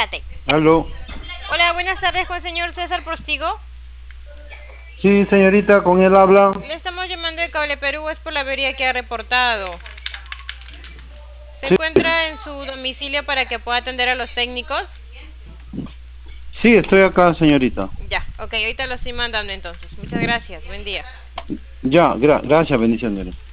espérate. Aló. Hola, buenas tardes con el señor César Prostigo. Sí, señorita, con él habla. Le estamos llamando de Cable Perú, es por la avería que ha reportado. ¿Se Sí, encuentra en su domicilio para que pueda atender a los técnicos? sí, estoy acá, señorita. Ya, ok, ahorita lo estoy mandando entonces. Muchas gracias, buen día. Ya, gracias, bendiciones.